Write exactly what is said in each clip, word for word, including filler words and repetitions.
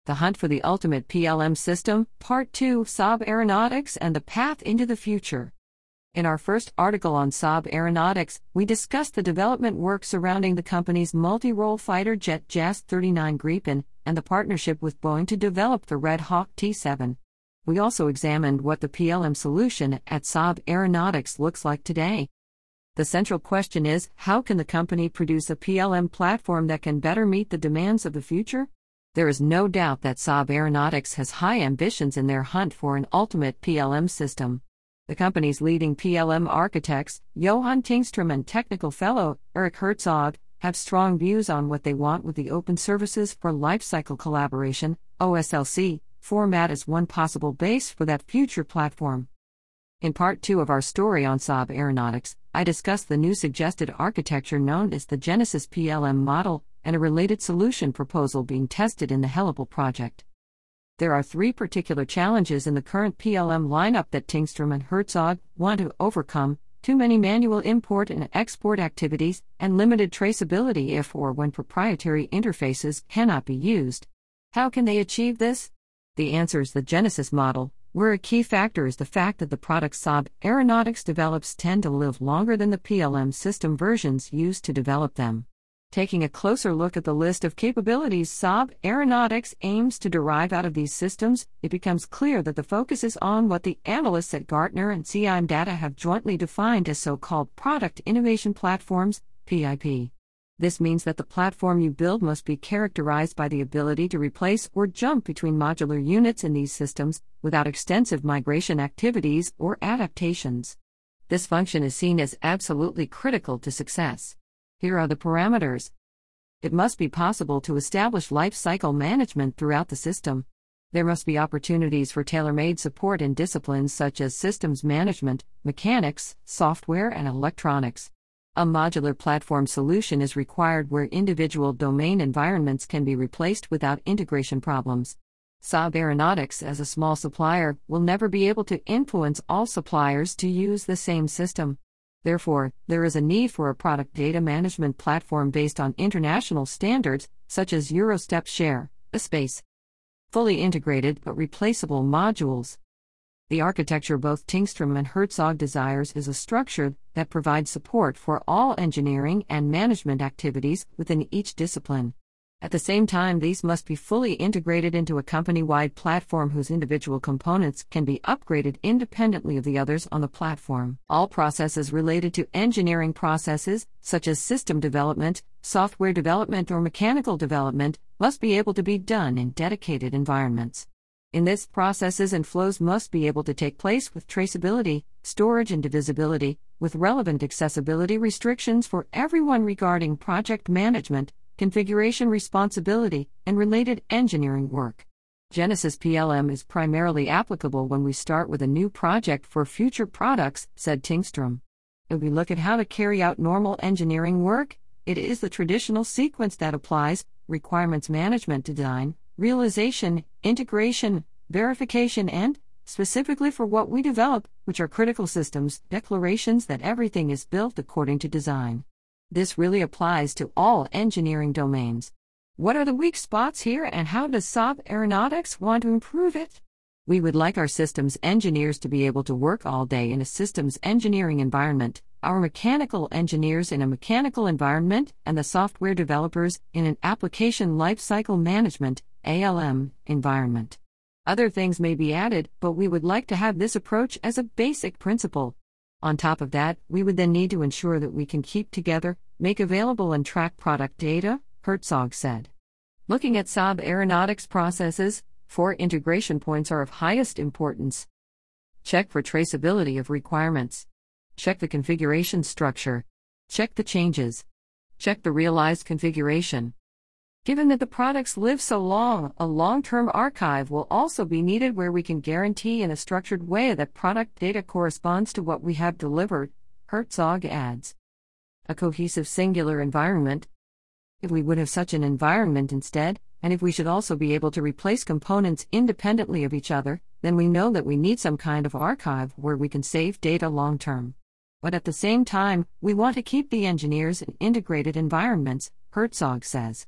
The Hunt for the Ultimate P L M System, Part two, Saab Aeronautics and the Path into the Future. In our first article on Saab Aeronautics, we discussed the development work surrounding the company's multi-role fighter jet J A S thirty-nine Gripen and the partnership with Boeing to develop the Red Hawk T seven. We also examined what the P L M solution at Saab Aeronautics looks like today. The central question is, how can the company produce a P L M platform that can better meet the demands of the future? There is no doubt that Saab Aeronautics has high ambitions in their hunt for an ultimate P L M system. The company's leading P L M architects, Johan Tingstrom and technical fellow, Eric Herzog, have strong views on what they want with the Open Services for Lifecycle Collaboration, O S L C, format as one possible base for that future platform. In part two of our story on Saab Aeronautics, I discussed the new suggested architecture known as the Genesis P L M model, and a related solution proposal being tested in the Helible project. There are three particular challenges in the current P L M lineup that Tingstrom and Herzog want to overcome: too many manual import and export activities, and limited traceability if or when proprietary interfaces cannot be used. How can they achieve this? The answer is the Genesis model, where a key factor is the fact that the products Saab Aeronautics develops tend to live longer than the P L M system versions used to develop them. Taking a closer look at the list of capabilities Saab Aeronautics aims to derive out of these systems, it becomes clear that the focus is on what the analysts at Gartner and C I M Data have jointly defined as so-called Product Innovation Platforms, P I P. This means that the platform you build must be characterized by the ability to replace or jump between modular units in these systems, without extensive migration activities or adaptations. This function is seen as absolutely critical to success. Here are the parameters. It must be possible to establish life cycle management throughout the system. There must be opportunities for tailor-made support in disciplines such as systems management, mechanics, software, and electronics. A modular platform solution is required where individual domain environments can be replaced without integration problems. Saab Aeronautics, as a small supplier, will never be able to influence all suppliers to use the same system. Therefore, there is a need for a product data management platform based on international standards, such as Eurostep Share, a space. Fully integrated but replaceable modules. The architecture both Tingstrom and Herzog desires is a structure that provides support for all engineering and management activities within each discipline. At the same time, these must be fully integrated into a company-wide platform whose individual components can be upgraded independently of the others on the platform. All processes related to engineering processes, such as system development, software development, or mechanical development, must be able to be done in dedicated environments. In this, processes and flows must be able to take place with traceability, storage, and divisibility, with relevant accessibility restrictions for everyone regarding project management, configuration responsibility, and related engineering work. Genesis P L M is primarily applicable when we start with a new project for future products, said Tingstrom. If we look at how to carry out normal engineering work, it is the traditional sequence that applies: requirements management, design, realization, integration, verification, and, specifically for what we develop, which are critical systems, declarations that everything is built according to design. This really applies to all engineering domains. What are the weak spots here, and how does Saab Aeronautics want to improve it? We would like our systems engineers to be able to work all day in a systems engineering environment, our mechanical engineers in a mechanical environment, and the software developers in an application lifecycle management, A L M, environment. Other things may be added, but we would like to have this approach as a basic principle. On top of that, we would then need to ensure that we can keep together, make available, and track product data, Herzog said. Looking at Saab Aeronautics processes, four integration points are of highest importance. Check for traceability of requirements. Check the configuration structure. Check the changes. Check the realized configuration. Given that the products live so long, a long-term archive will also be needed where we can guarantee in a structured way that product data corresponds to what we have delivered, Herzog adds. A cohesive singular environment. If we would have such an environment instead, and if we should also be able to replace components independently of each other, then we know that we need some kind of archive where we can save data long-term. But at the same time, we want to keep the engineers in integrated environments, Herzog says.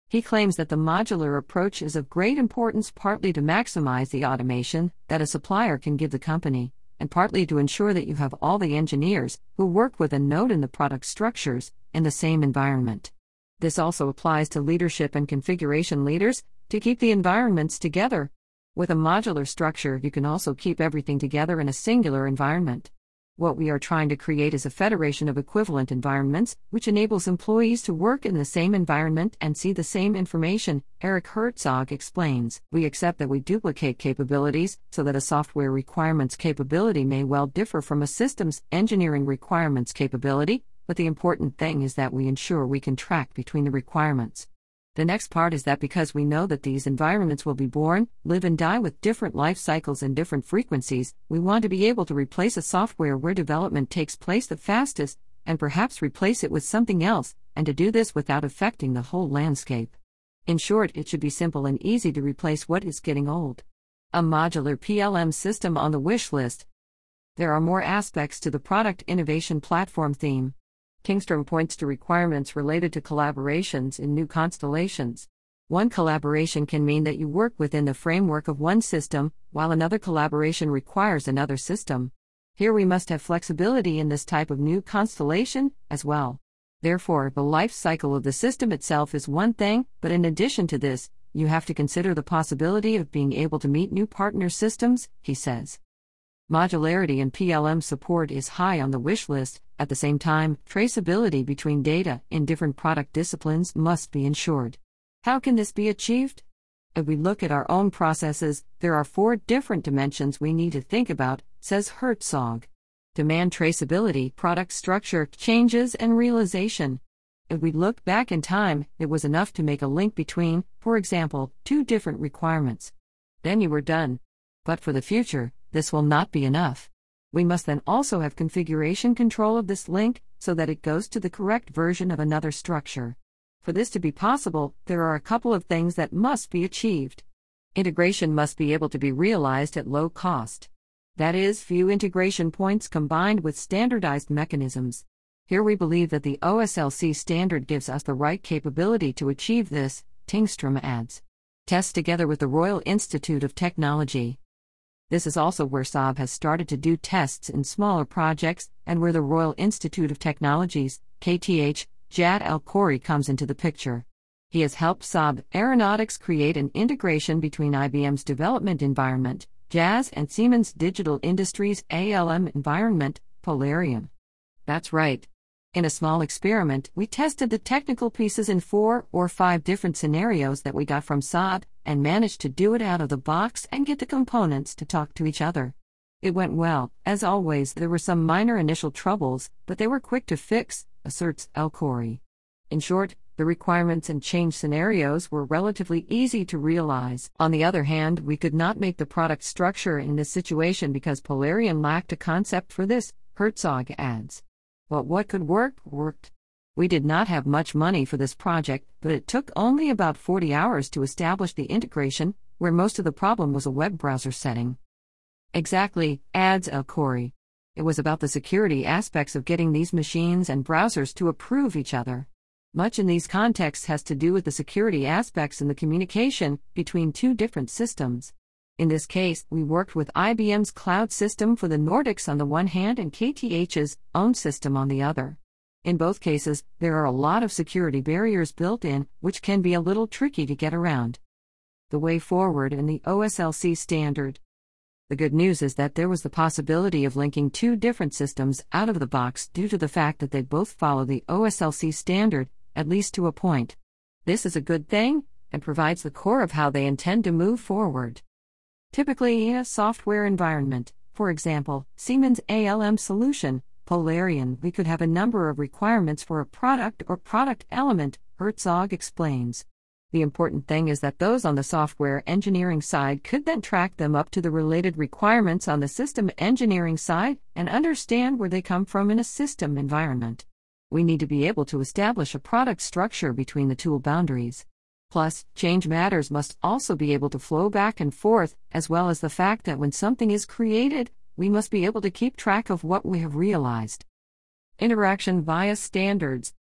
He claims that the modular approach is of great importance partly to maximize the automation that a supplier can give the company, and partly to ensure that you have all the engineers who work with a node in the product structures in the same environment. This also applies to leadership and configuration leaders to keep the environments together. With a modular structure, you can also keep everything together in a singular environment. What we are trying to create is a federation of equivalent environments, which enables employees to work in the same environment and see the same information, Eric Herzog explains. We accept that we duplicate capabilities, so that a software requirements capability may well differ from a systems engineering requirements capability, but the important thing is that we ensure we can track between the requirements. The next part is that because we know that these environments will be born, live and die with different life cycles and different frequencies, we want to be able to replace a software where development takes place the fastest, and perhaps replace it with something else, and to do this without affecting the whole landscape. In short, it should be simple and easy to replace what is getting old. A modular P L M system on the wish list. There are more aspects to the product innovation platform theme. Tingstrom points to requirements related to collaborations in new constellations. One collaboration can mean that you work within the framework of one system, while another collaboration requires another system. Here we must have flexibility in this type of new constellation as well. Therefore, the life cycle of the system itself is one thing, but in addition to this, you have to consider the possibility of being able to meet new partner systems, he says. Modularity in P L M support is high on the wish list. At the same time, traceability between data in different product disciplines must be ensured. How can this be achieved? If we look at our own processes, there are four different dimensions we need to think about, says Herzog. Demand traceability, product structure, changes, and realization. If we look back in time, it was enough to make a link between, for example, two different requirements. Then you were done. But for the future, this will not be enough. We must then also have configuration control of this link, so that it goes to the correct version of another structure. For this to be possible, there are a couple of things that must be achieved. Integration must be able to be realized at low cost. That is, few integration points combined with standardized mechanisms. Here we believe that the O S L C standard gives us the right capability to achieve this, Tingstrom adds. Test together with the Royal Institute of Technology. This is also where Saab has started to do tests in smaller projects, and where the Royal Institute of Technologies, K T H, Jad El-Khoury comes into the picture. He has helped Saab Aeronautics create an integration between I B M's development environment, Jazz, and Siemens Digital Industries' A L M environment, Polarium. That's right. In a small experiment, we tested the technical pieces in four or five different scenarios that we got from Saab, and managed to do it out of the box and get the components to talk to each other. It went well. As always, there were some minor initial troubles, but they were quick to fix, asserts El-Khoury. In short, the requirements and change scenarios were relatively easy to realize. On the other hand, we could not make the product structure in this situation because Polarium lacked a concept for this, Herzog adds. But what could work, worked. We did not have much money for this project, but it took only about forty hours to establish the integration, where most of the problem was a web browser setting. Exactly, adds El-Khoury. It was about the security aspects of getting these machines and browsers to approve each other. Much in these contexts has to do with the security aspects in the communication between two different systems. In this case, we worked with I B M's cloud system for the Nordics on the one hand and K T H's own system on the other. In both cases, there are a lot of security barriers built in, which can be a little tricky to get around. The way forward in the O S L C standard. The good news is that there was the possibility of linking two different systems out of the box due to the fact that they both follow the O S L C standard, at least to a point. This is a good thing, and provides the core of how they intend to move forward. Typically in a software environment, for example, Siemens A L M solution, Polarium, we could have a number of requirements for a product or product element, Herzog explains. The important thing is that those on the software engineering side could then track them up to the related requirements on the system engineering side and understand where they come from in a system environment. We need to be able to establish a product structure between the tool boundaries. Plus, change matters must also be able to flow back and forth, as well as the fact that when something is created, we must be able to keep track of what we have realized. Interaction via standards.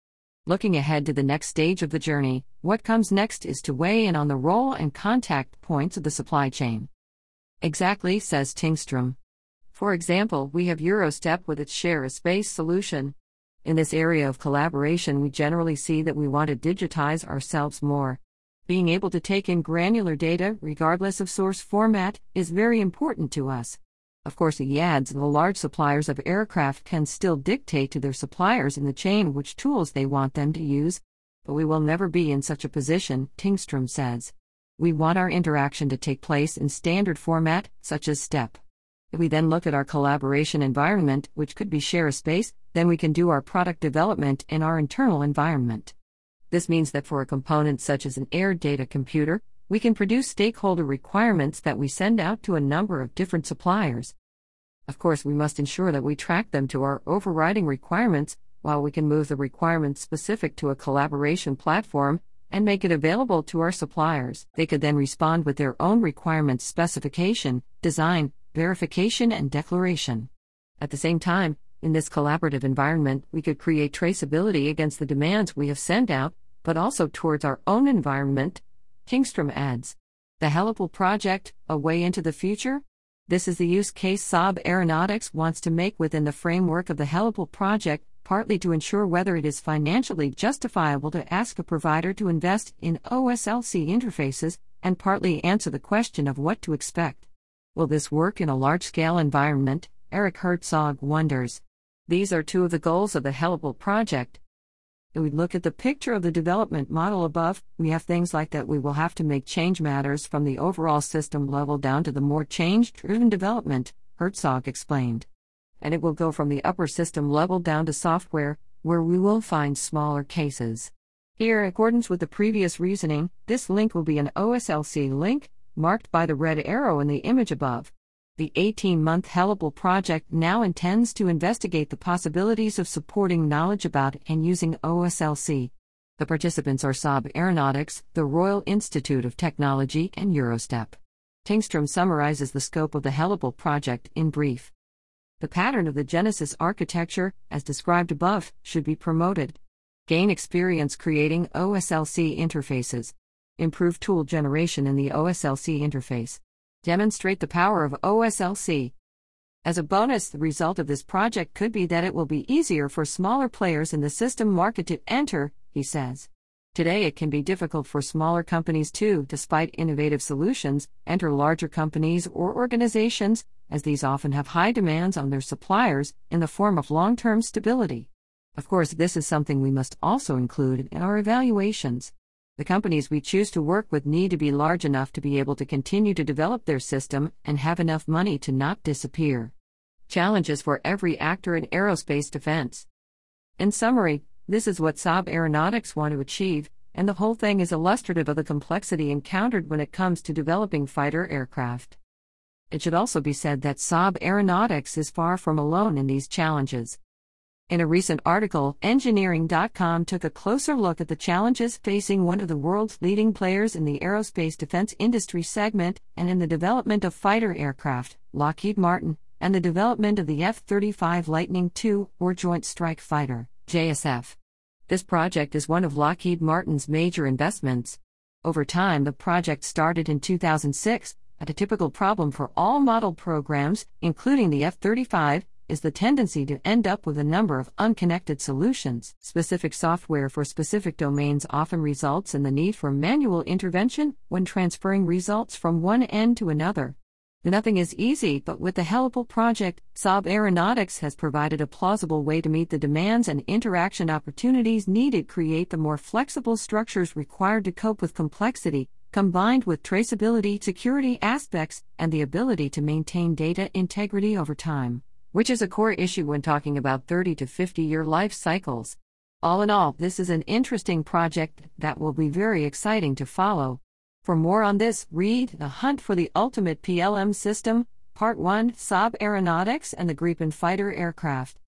Looking ahead to the next stage of the journey, what comes next is to weigh in on the role and contact points of the supply chain. Exactly, says Tingstrom. For example, we have Eurostep with its Share a Space solution. In this area of collaboration, we generally see that we want to digitize ourselves more. Being able to take in granular data, regardless of source format, is very important to us. Of course, he adds, the large suppliers of aircraft can still dictate to their suppliers in the chain which tools they want them to use, but we will never be in such a position, Tingstrom says. We want our interaction to take place in standard format, such as STEP. If we then look at our collaboration environment, which could be Share a Space, then we can do our product development in our internal environment. This means that for a component such as an air data computer, we can produce stakeholder requirements that we send out to a number of different suppliers. Of course, we must ensure that we track them to our overriding requirements, while we can move the requirements specific to a collaboration platform and make it available to our suppliers. They could then respond with their own requirements specification, design, verification, and declaration. At the same time, in this collaborative environment, we could create traceability against the demands we have sent out, but also towards our own environment. Tingstrom adds. The Helipool project, a way into the future? This is the use case Saab Aeronautics wants to make within the framework of the Helipool project, partly to ensure whether it is financially justifiable to ask a provider to invest in O S L C interfaces, and partly answer the question of what to expect. Will this work in a large-scale environment? Eric Herzog wonders. These are two of the goals of the Helipool project. If we look at the picture of the development model above, we have things like that we will have to make change matters from the overall system level down to the more change-driven development, Herzog explained. And it will go from the upper system level down to software, where we will find smaller cases. Here, in accordance with the previous reasoning, this link will be an O S L C link, marked by the red arrow in the image above. The eighteen-month Helipool project now intends to investigate the possibilities of supporting knowledge about and using O S L C. The participants are Saab Aeronautics, the Royal Institute of Technology, and Eurostep. Tingstrom summarizes the scope of the Helipool project in brief. The pattern of the Genesis architecture, as described above, should be promoted. Gain experience creating O S L C interfaces. Improve tool generation in the O S L C interface. Demonstrate the power of O S L C. As a bonus, the result of this project could be that it will be easier for smaller players in the system market to enter, he says. Today it can be difficult for smaller companies to, despite innovative solutions, enter larger companies or organizations, as these often have high demands on their suppliers in the form of long-term stability. Of course, this is something we must also include in our evaluations. The companies we choose to work with need to be large enough to be able to continue to develop their system and have enough money to not disappear. Challenges for every actor in aerospace defense. In summary, this is what Saab Aeronautics want to achieve, and the whole thing is illustrative of the complexity encountered when it comes to developing fighter aircraft. It should also be said that Saab Aeronautics is far from alone in these challenges. In a recent article, Engineering dot com took a closer look at the challenges facing one of the world's leading players in the aerospace defense industry segment and in the development of fighter aircraft, Lockheed Martin, and the development of the F thirty-five Lightning two, or Joint Strike Fighter, J S F. This project is one of Lockheed Martin's major investments. Over time, the project started in two thousand six, and a typical problem for all model programs, including the F thirty-five, is the tendency to end up with a number of unconnected solutions. Specific software for specific domains often results in the need for manual intervention when transferring results from one end to another. Nothing is easy, but with the Helipool project, Saab Aeronautics has provided a plausible way to meet the demands and interaction opportunities needed to create the more flexible structures required to cope with complexity, combined with traceability, security aspects, and the ability to maintain data integrity over time, which is a core issue when talking about thirty to fifty year life cycles. All in all, this is an interesting project that will be very exciting to follow. For more on this, read The Hunt for the Ultimate P L M System, Part one, Saab Aeronautics and the Gripen Fighter Aircraft.